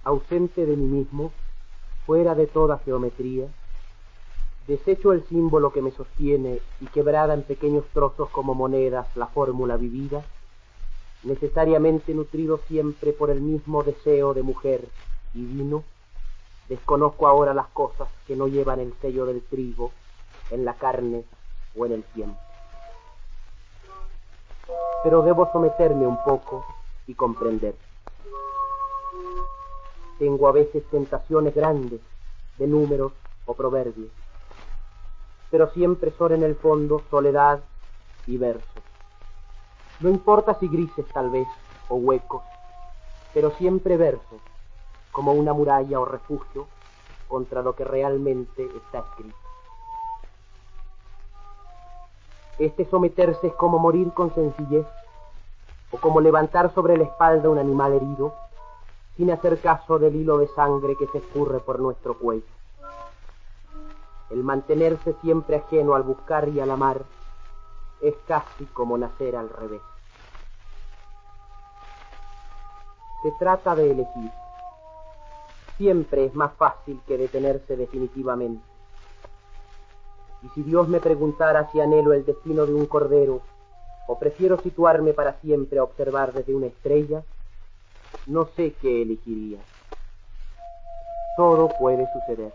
ausente de mí mismo, fuera de toda geometría, desecho el símbolo que me sostiene y quebrada en pequeños trozos como monedas la fórmula vivida, necesariamente nutrido siempre por el mismo deseo de mujer y vino, desconozco ahora las cosas que no llevan el sello del trigo en la carne o en el tiempo. Pero debo someterme un poco y comprender. Tengo a veces tentaciones grandes de números o proverbios, pero siempre son en el fondo soledad y versos. No importa si grises tal vez o huecos, pero siempre versos, como una muralla o refugio contra lo que realmente está escrito. Este someterse es como morir con sencillez, o como levantar sobre la espalda un animal herido, sin hacer caso del hilo de sangre que se escurre por nuestro cuello. El mantenerse siempre ajeno al buscar y al amar es casi como nacer al revés. Se trata de elegir. Siempre es más fácil que detenerse definitivamente. Y si Dios me preguntara si anhelo el destino de un cordero o prefiero situarme para siempre a observar desde una estrella, no sé qué elegiría. Todo puede suceder.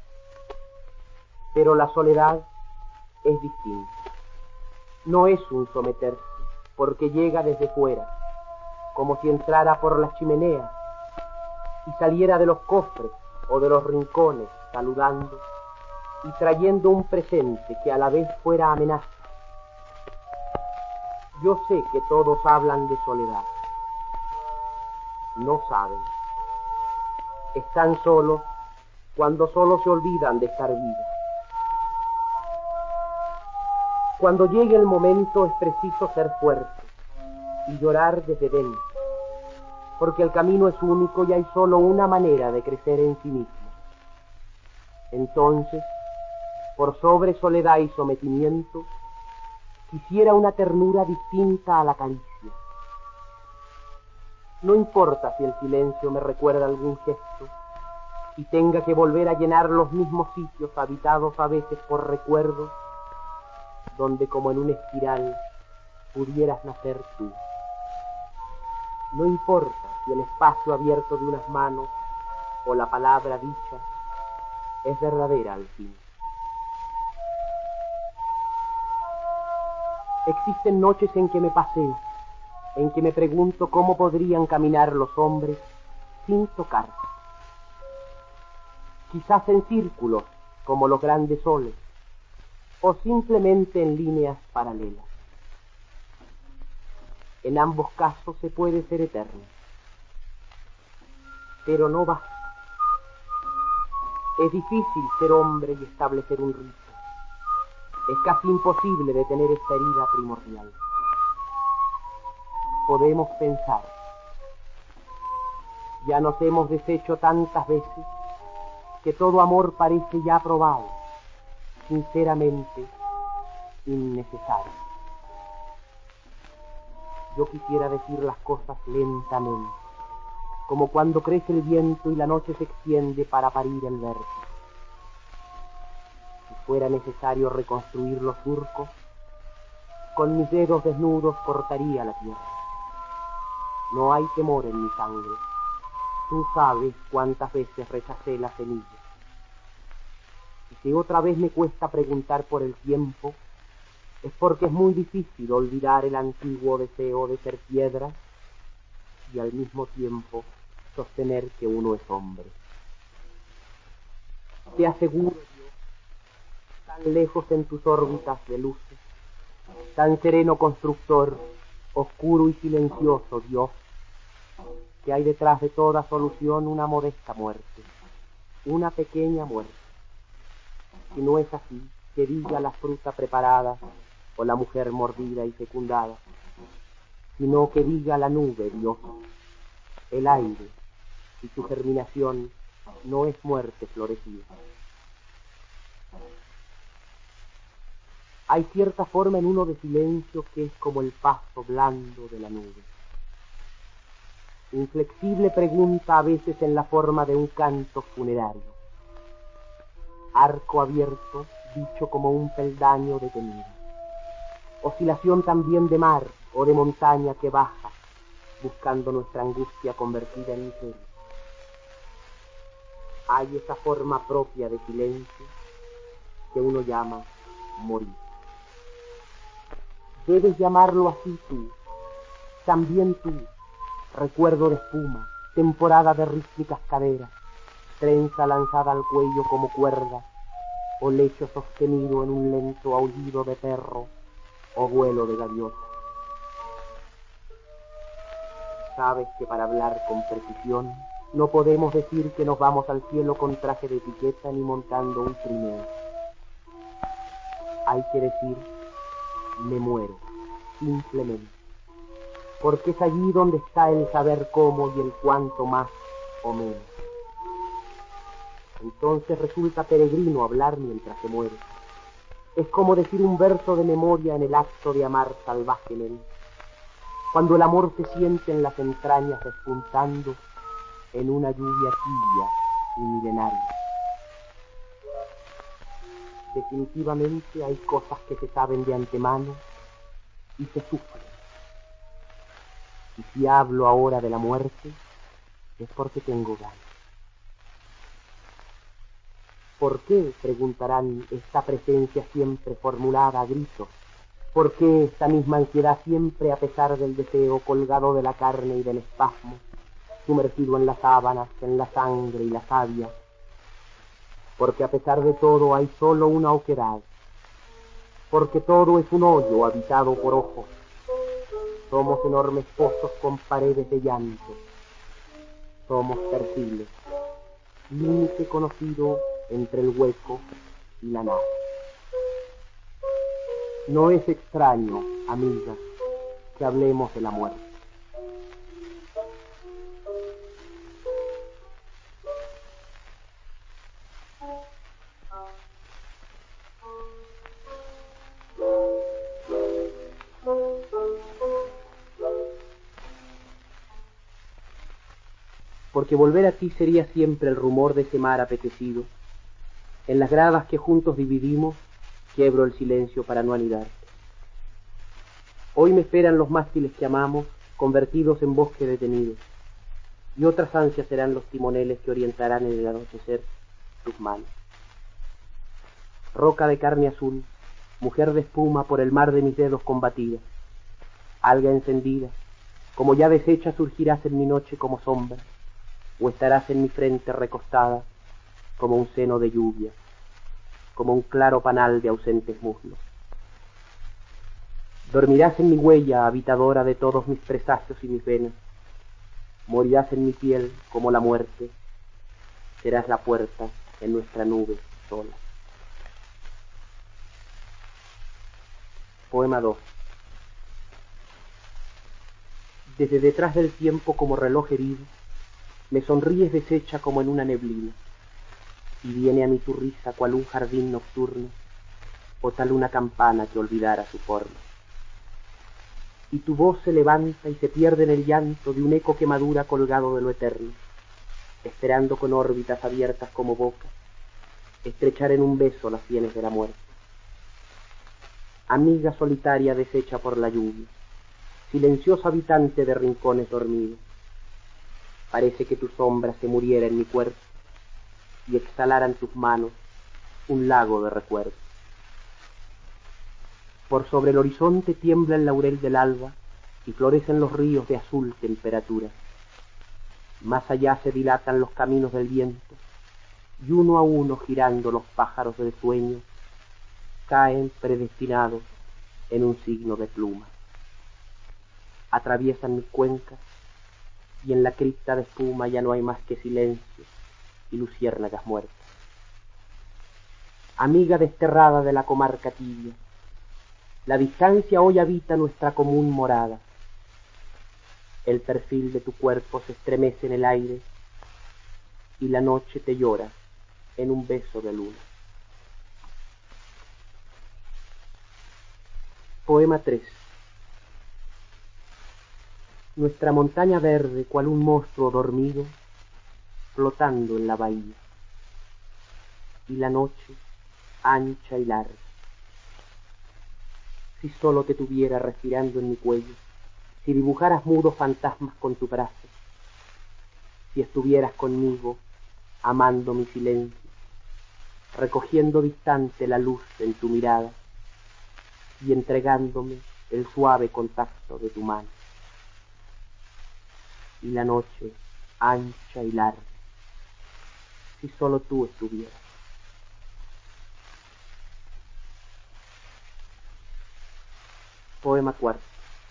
Pero la soledad es distinta. No es un someterse, porque llega desde fuera, como si entrara por las chimeneas y saliera de los cofres o de los rincones, saludando y trayendo un presente que a la vez fuera amenaza. Yo sé que todos hablan de soledad. No saben. Están solos cuando solo se olvidan de estar vivos. Cuando llegue el momento es preciso ser fuerte y llorar desde dentro, porque el camino es único y hay solo una manera de crecer en sí mismo. Entonces, por sobre soledad y sometimiento, quisiera una ternura distinta a la caricia. No importa si el silencio me recuerda algún gesto y tenga que volver a llenar los mismos sitios habitados a veces por recuerdos, donde como en una espiral pudieras nacer tú. No importa si el espacio abierto de unas manos o la palabra dicha es verdadera al fin. Existen noches en que me paseo, en que me pregunto cómo podrían caminar los hombres sin tocarse. Quizás en círculos, como los grandes soles, o simplemente en líneas paralelas. En ambos casos se puede ser eterno, pero no basta. Es difícil ser hombre y establecer un rito. Es casi imposible detener esta herida primordial. Podemos pensar. Ya nos hemos deshecho tantas veces que todo amor parece ya probado, sinceramente innecesario. Yo quisiera decir las cosas lentamente, como cuando crece el viento y la noche se extiende para parir el vértigo. Si fuera necesario reconstruir los surcos, con mis dedos desnudos cortaría la tierra. No hay temor en mi sangre. Tú sabes cuántas veces rechacé la semilla. Y si otra vez me cuesta preguntar por el tiempo, es porque es muy difícil olvidar el antiguo deseo de ser piedra y al mismo tiempo sostener que uno es hombre. Te aseguro, Dios, tan lejos en tus órbitas de luces, tan sereno constructor, oscuro y silencioso Dios, que hay detrás de toda solución una modesta muerte, una pequeña muerte. Si no es así, que diga la fruta preparada o la mujer mordida y fecundada, sino que diga la nube, Dios, el aire, y su germinación no es muerte florecida. Hay cierta forma en uno de silencio que es como el paso blando de la nube. inflexible pregunta a veces en la forma de un canto funerario, arco abierto, dicho como un peldaño detenido, oscilación también de mar o de montaña que baja, buscando nuestra angustia convertida en miseria. Hay esa forma propia de silencio que uno llama morir. Debes llamarlo así tú, también tú, recuerdo de espuma, temporada de rítmicas caderas, trenza lanzada al cuello como cuerda, o lecho sostenido en un lento aullido de perro, o vuelo de gaviota. Sabes que para hablar con precisión no podemos decir que nos vamos al cielo con traje de etiqueta ni montando un trineo. Hay que decir, me muero, simplemente, porque es allí donde está el saber cómo y el cuánto más o menos. Entonces resulta peregrino hablar mientras se muere. Es como decir un verso de memoria en el acto de amar salvajemente, cuando el amor se siente en las entrañas despuntando en una lluvia tibia y milenaria. Definitivamente hay cosas que se saben de antemano y se sufren. Y si hablo ahora de la muerte, es porque tengo ganas. ¿Por qué, preguntarán, esta presencia siempre formulada a gritos? ¿Por qué esta misma ansiedad siempre a pesar del deseo colgado de la carne y del espasmo, sumergido en las sábanas, en la sangre y la savia? Porque a pesar de todo hay solo una oquedad, porque todo es un hoyo habitado por ojos. Somos enormes pozos con paredes de llanto. Somos perfiles, límite conocido entre el hueco y la nada. No es extraño, amiga, que hablemos de la muerte. Porque volver a ti sería siempre el rumor de ese mar apetecido. En las gradas que juntos dividimos, quiebro el silencio para no anidarte. Hoy me esperan los mástiles que amamos, convertidos en bosque detenido, y otras ansias serán los timoneles que orientarán en el anochecer tus manos. Roca de carne azul, mujer de espuma por el mar de mis dedos combatida, alga encendida, como ya deshecha surgirás en mi noche como sombra, o estarás en mi frente recostada como un seno de lluvia, como un claro panal de ausentes muslos. Dormirás en mi huella, habitadora de todos mis presagios y mis venas. Morirás en mi piel como la muerte. Serás la puerta en nuestra nube sola. Poema 2. Desde detrás del tiempo como reloj herido, me sonríes deshecha como en una neblina, y viene a mí tu risa cual un jardín nocturno, o tal una campana que olvidara su forma. Y tu voz se levanta y se pierde en el llanto de un eco que madura colgado de lo eterno, esperando con órbitas abiertas como boca, estrechar en un beso las sienes de la muerte. Amiga solitaria deshecha por la lluvia, silenciosa habitante de rincones dormidos, parece que tu sombra se muriera en mi cuerpo y exhalaran tus manos un lago de recuerdos. Por sobre el horizonte tiembla el laurel del alba y florecen los ríos de azul temperatura. Más allá se dilatan los caminos del viento y uno a uno girando los pájaros del sueño caen predestinados en un signo de pluma. Atraviesan mis cuencas y en la cripta de espuma ya no hay más que silencio y luciérnagas muertas. Amiga desterrada de la comarca tibia, la distancia hoy habita nuestra común morada. El perfil de tu cuerpo se estremece en el aire y la noche te llora en un beso de luna. Poema 3. nuestra montaña verde cual un monstruo dormido, flotando en la bahía, y la noche ancha y larga. Si solo te tuviera respirando en mi cuello, si dibujaras mudos fantasmas con tu brazo, si estuvieras conmigo, amando mi silencio, recogiendo distante la luz en tu mirada y entregándome el suave contacto de tu mano. Y la noche ancha y larga, si solo tú estuvieras. Poema cuarto.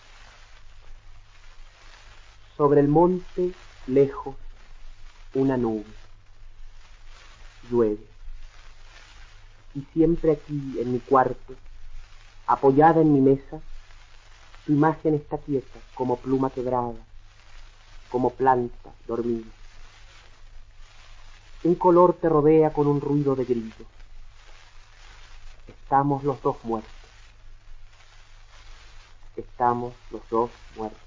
Sobre el monte, lejos, una nube. Llueve. Y siempre aquí, en mi cuarto, apoyada en mi mesa, tu imagen está quieta, como pluma quebrada, como planta dormida. Un color te rodea con un ruido de grillo. Estamos los dos muertos. Estamos los dos muertos.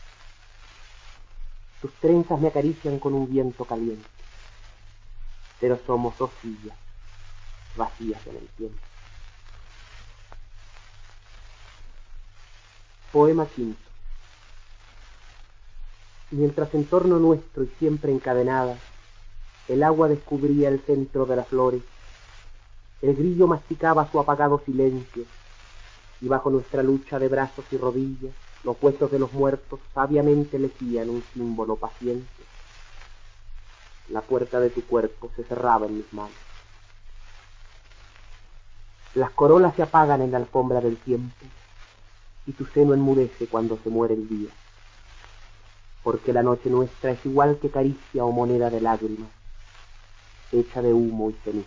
Tus trenzas me acarician con un viento caliente, pero somos dos sillas vacías en el tiempo. Poema quinto. Mientras en torno nuestro y siempre encadenada, el agua descubría el centro de las flores, el grillo masticaba su apagado silencio, y bajo nuestra lucha de brazos y rodillas, los huesos de los muertos sabiamente elegían un símbolo paciente. La puerta de tu cuerpo se cerraba en mis manos. Las corolas se apagan en la alfombra del tiempo, y tu seno enmudece cuando se muere el día, porque la noche nuestra es igual que caricia o moneda de lágrimas, hecha de humo y ceniza.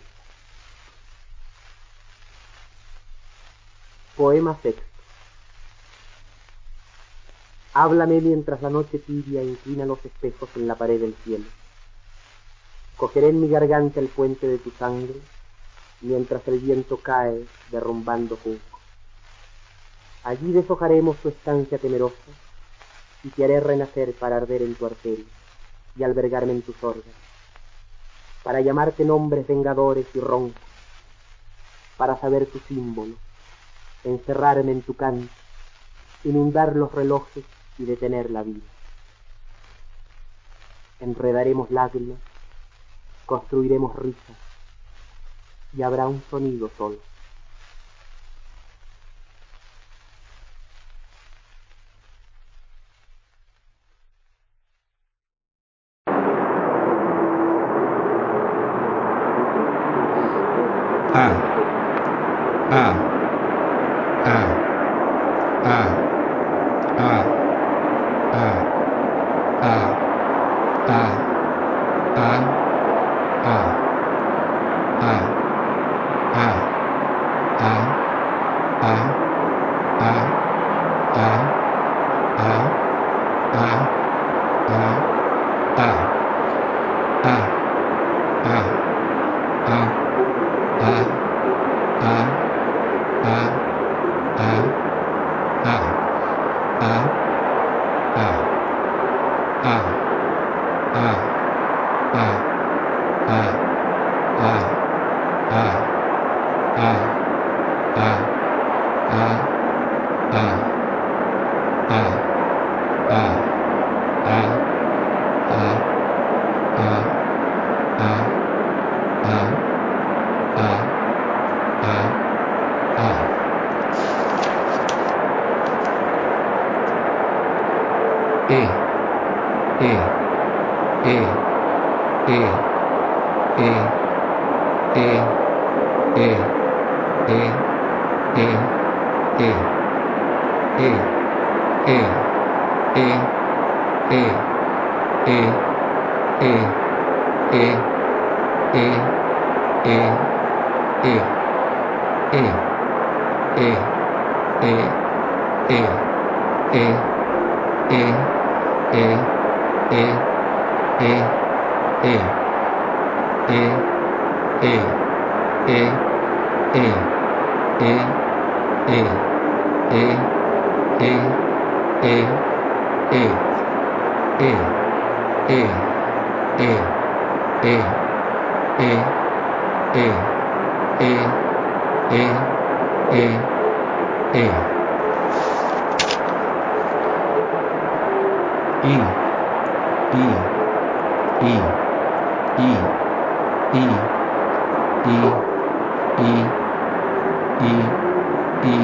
Poema sexto. Háblame mientras la noche tibia inclina los espejos en la pared del cielo. Cogeré en mi garganta el puente de tu sangre, mientras el viento cae derrumbando juncos. Allí deshojaremos tu estancia temerosa, y te haré renacer para arder en tu arteria, y albergarme en tus órganos, para llamarte nombres vengadores y roncos, para saber tu símbolo, encerrarme en tu canto, inundar los relojes y detener la vida. Enredaremos lágrimas, construiremos risas, y habrá un sonido solo. E, E, E, E, E, E, E, E, E, E. I, I, I, I, I, I, I, I, I,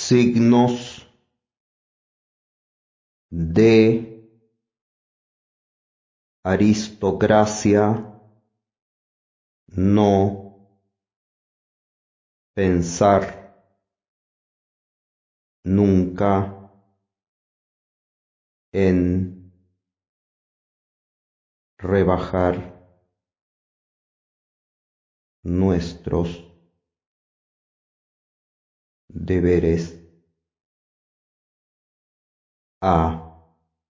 signos de aristocracia no pensar nunca en rebajar nuestros deberes a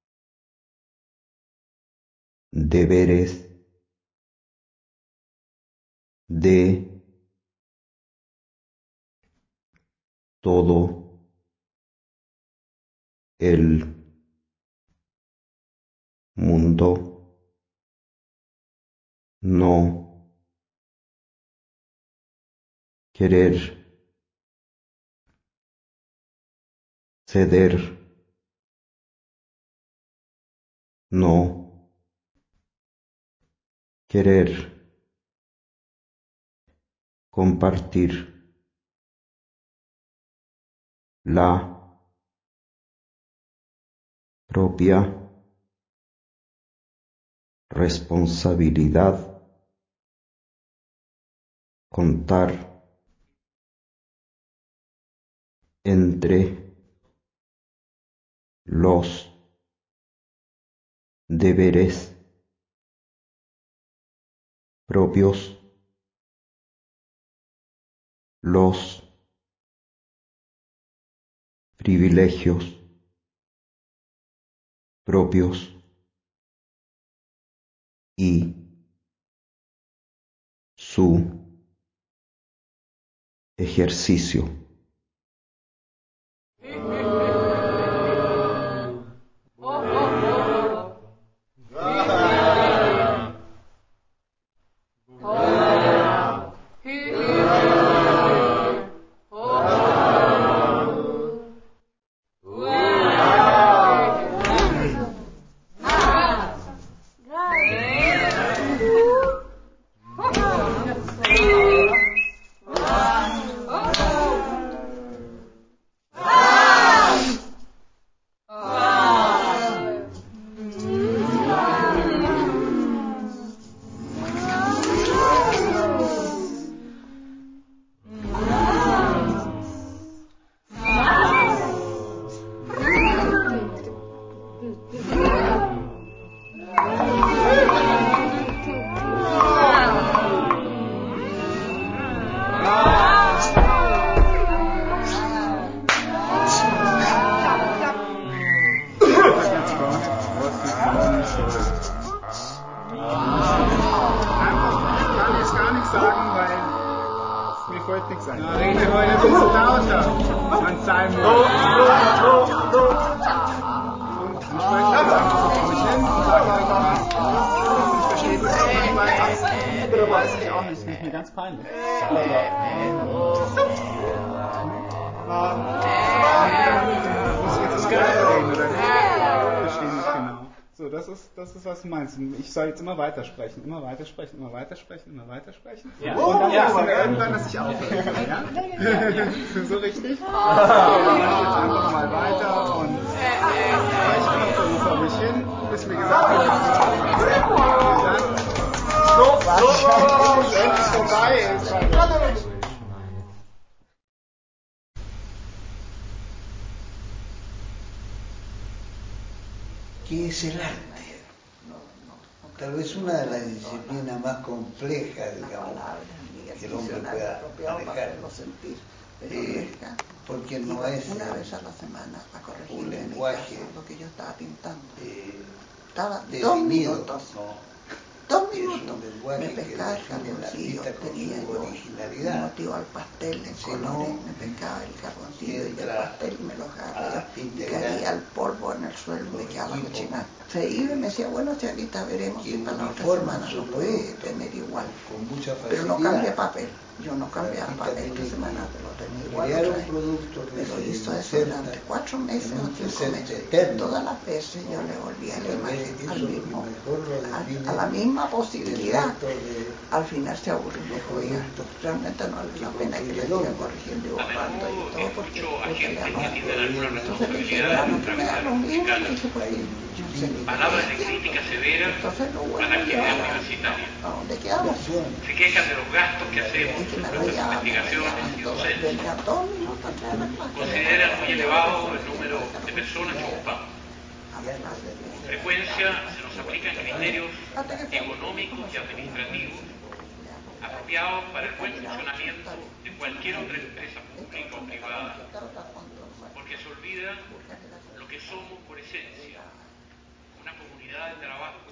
deberes de todo el mundo, no querer ceder, no querer compartir la propia responsabilidad, contar entre los deberes propios, los privilegios propios y su ejercicio. Das ist, was du meinst. Ich soll jetzt immer weitersprechen. Ja. Und dann sagst du irgendwann, dass ich aufhöre. Ja? So richtig? So, dann mach ich jetzt einfach mal weiter und spreche einfach so vor mich hin, bis mir gesagt wird, dass es endlich vorbei ist. ¿Qué es el arte? Tal vez una de las disciplinas más complejas, digamos, que el hombre pueda manejar, porque no es una vez a la semana a corregir un lenguaje lo que yo estaba pintando. estaba definido, 2 minutos. Me pescaba el carboncillo, tenía yo un motivo al pastel en colores, me pescaba el carboncillo y el pastel me lo agarraba y caía el polvo en el suelo y me quedaba cochinada. Se iba y me decía, bueno, Chalita, veremos si para la otra semana lo puede tener igual. Pero no cambia papel. Yo no cambiaba papel, esta semana te lo tenía igual otra vez. Me lo hizo eso durante 4 meses o 5 meses. Todas las veces yo le volvía la imagen a la misma posibilidad. Al final se aburrió y me dijo, oiga, realmente no vale la pena escribir. siga corrigiendo y borrando y todo, porque después le amo. Entonces le dije, que me da lo mismo, le dije, pues palabras de crítica severa a la actividad universitaria. ¿Dónde quedamos? Se quejan de los gastos que hacemos en nuestras investigaciones y docencias. Consideran muy elevado el número de personas que ocupamos. Con frecuencia se nos aplican criterios económicos y administrativos apropiados para el buen funcionamiento de cualquier otra empresa pública o privada, porque se olvida lo que somos por esencia, una comunidad de trabajo